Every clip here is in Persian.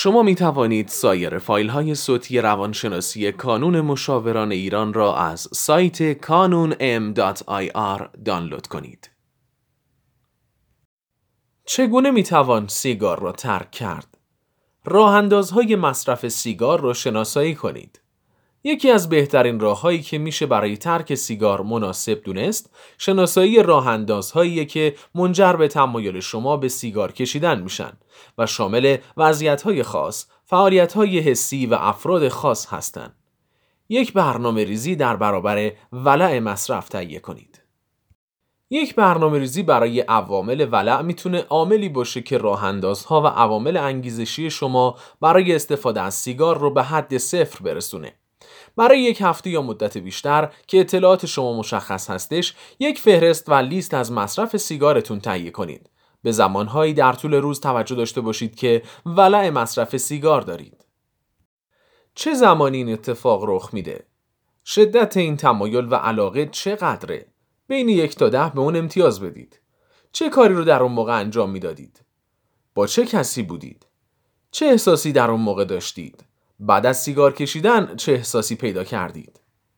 شما می توانید سایر فایل‌های صوتی روانشناسی کانون مشاوران ایران را از سایت kanunm.ir دانلود کنید. چگونه می توان سیگار را ترک کرد؟ راه‌اندازهای مصرف سیگار را شناسایی کنید. یکی از بهترین راه‌هایی که میشه برای ترک سیگار مناسب دونست، شناسایی راه‌اندازهایی که منجر به تمایل شما به سیگار کشیدن میشن و شامل وضعیت‌های خاص، فعالیت‌های حسی و افراد خاص هستند. یک برنامه‌ریزی در برابر ولع مصرف تهیه کنید. یک برنامه‌ریزی برای عوامل ولع میتونه عاملی باشه که راه‌اندازها و عوامل انگیزشی شما برای استفاده از سیگار رو به حد صفر برسونه. برای یک هفته یا مدت بیشتر که اطلاعات شما مشخص هستش، یک فهرست و لیست از مصرف سیگارتون تهیه کنید. به زمانهایی در طول روز توجه داشته باشید که ولع مصرف سیگار دارید. چه زمانی این اتفاق رخ میده؟ شدت این تمایل و علاقه چقدره؟ بین 1 تا 10 به اون امتیاز بدید. چه کاری رو در اون موقع انجام میدادید؟ با چه کسی بودید؟ چه احساسی در اون موقع داشتید؟ بعد از سیگار کشیدن چه احساسی پیدا کردید؟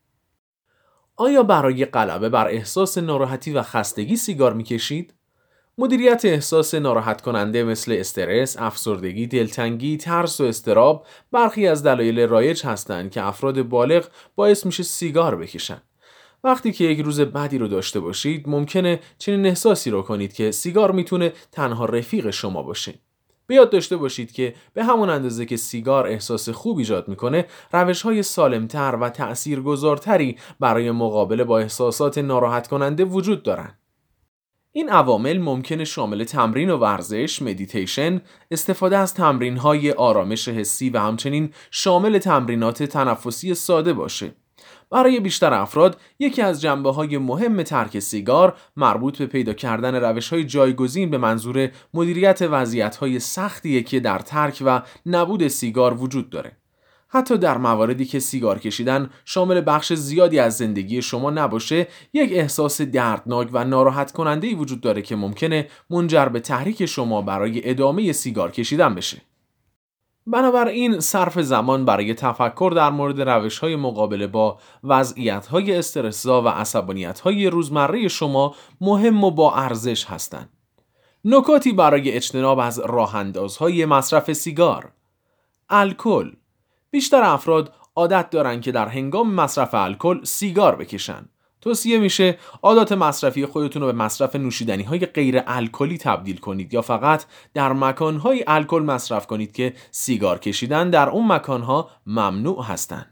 آیا برای غلبه بر احساس ناراحتی و خستگی سیگار میکشید؟ مدیریت احساس ناراحت کننده مثل استرس، افسردگی، دلتنگی، ترس و اضطراب برخی از دلایل رایج هستند که افراد بالغ باعث میشه سیگار بکشن. وقتی که یک روز بدی رو داشته باشید، ممکنه چنین احساسی رو کنید که سیگار میتونه تنها رفیق شما باشه. به یاد داشته باشید که به همون اندازه که سیگار احساس خوب ایجاد میکنه، روش‌های سالمتر و تأثیرگذارتری برای مقابله با احساسات ناراحت کننده وجود دارن. این عوامل ممکنه شامل تمرین و ورزش، مدیتیشن، استفاده از تمرین‌های آرامش حسی و همچنین شامل تمرینات تنفسی ساده باشه. برای بیشتر افراد یکی از جنبه‌های مهم ترک سیگار مربوط به پیدا کردن روش‌های جایگزین به منظور مدیریت وضعیت‌های سختیه که در ترک و نبود سیگار وجود داره. حتی در مواردی که سیگار کشیدن شامل بخش زیادی از زندگی شما نباشه، یک احساس دردناک و ناراحت کننده‌ای وجود داره که ممکنه منجر به تحریک شما برای ادامه سیگار کشیدن بشه. بنابراین صرف زمان برای تفکر در مورد روش‌های مقابله با وضعیت‌های استرس‌زا و عصبانیت‌های روزمره شما مهم و با ارزش هستند. نکاتی برای اجتناب از راه‌اندازهای مصرف سیگار. الکل. بیشتر افراد عادت دارن که در هنگام مصرف الکل سیگار بکشن. توصیه میشه عادات مصرفی خودتون رو به مصرف نوشیدنی‌های غیر الکلی تبدیل کنید یا فقط در مکان‌های الکل مصرف کنید که سیگار کشیدن در اون مکان‌ها ممنوع هستند.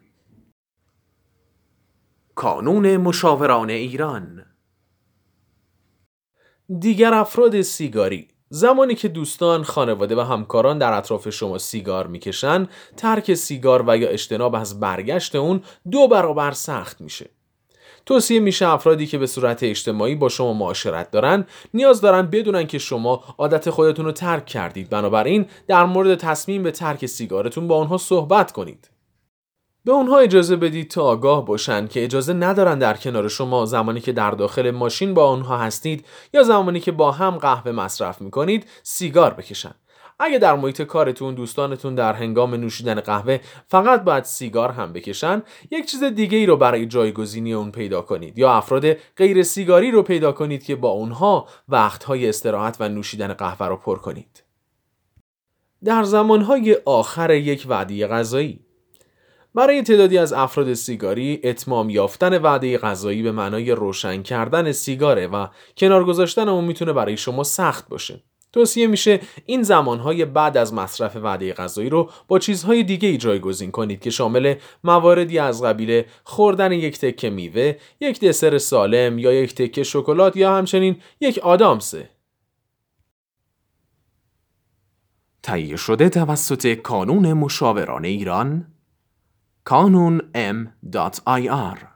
کانون مشاوران ایران. دیگر افراد سیگاری. زمانی که دوستان، خانواده و همکاران در اطراف شما سیگار میکشن، ترک سیگار و یا اجتناب از برگشت اون 2 برابر سخت میشه. توصیه میشه افرادی که به صورت اجتماعی با شما معاشرت دارن نیاز دارن بدونن که شما عادت خودتون رو ترک کردید. بنابراین در مورد تصمیم به ترک سیگارتون با اونها صحبت کنید. به اونها اجازه بدید تا آگاه باشن که اجازه ندارن در کنار شما زمانی که در داخل ماشین با اونها هستید یا زمانی که با هم قهوه مصرف میکنید سیگار بکشن. اگه در محیط کارتون دوستانتون در هنگام نوشیدن قهوه فقط باید سیگار هم بکشن، یک چیز دیگه ای رو برای جایگزینی اون پیدا کنید یا افراد غیر سیگاری رو پیدا کنید که با اونها وقتهای استراحت و نوشیدن قهوه رو پر کنید. در زمانهای آخر یک وعده غذایی. برای تعدادی از افراد سیگاری اتمام یافتن وعده غذایی به معنای روشن کردن سیگاره و کنار گذاشتن اون میتونه برای شما سخت باشه. توصیه میشه این زمانهای بعد از مصرف وعده غذایی رو با چیزهای دیگه جایگزین کنید که شامل مواردی از قبیل خوردن یک تکه میوه، یک دسر سالم یا یک تکه شکلات یا همچنین یک آدامسه. تهیه شده توسط کانون مشاوران ایران، kanunm.ir